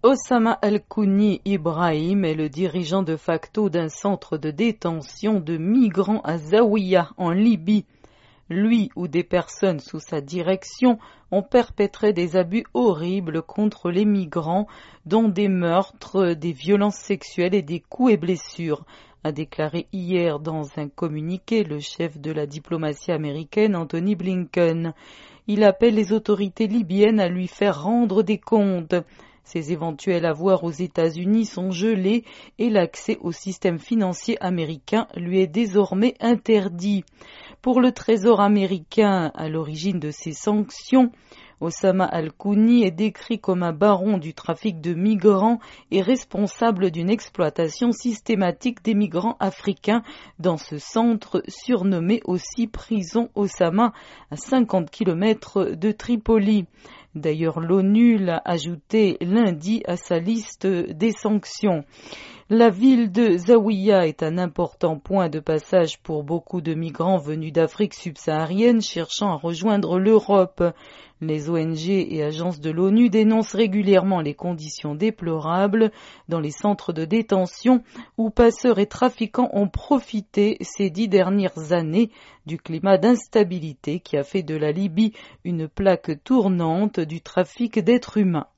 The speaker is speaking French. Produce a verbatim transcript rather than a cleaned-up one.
Osama Al-Kouni Ibrahim est le dirigeant de facto d'un centre de détention de migrants à Zawiya, en Libye. Lui ou des personnes sous sa direction ont perpétré des abus horribles contre les migrants, dont des meurtres, des violences sexuelles et des coups et blessures, a déclaré hier dans un communiqué le chef de la diplomatie américaine Anthony Blinken. Il appelle les autorités libyennes à lui faire rendre des comptes. Ses éventuels avoirs aux États-Unis sont gelés et l'accès au système financier américain lui est désormais interdit. Pour le Trésor américain, à l'origine de ces sanctions, Osama Al-Kouni est décrit comme un baron du trafic de migrants et responsable d'une exploitation systématique des migrants africains dans ce centre surnommé aussi prison Osama à cinquante kilomètres de Tripoli. D'ailleurs, l'ONU l'a ajouté lundi à sa liste des sanctions. La ville de Zawiya est un important point de passage pour beaucoup de migrants venus d'Afrique subsaharienne cherchant à rejoindre l'Europe. Les O N G et agences de l'ONU dénoncent régulièrement les conditions déplorables dans les centres de détention où passeurs et trafiquants ont profité ces dix dernières années du climat d'instabilité qui a fait de la Libye une plaque tournante du trafic d'êtres humains.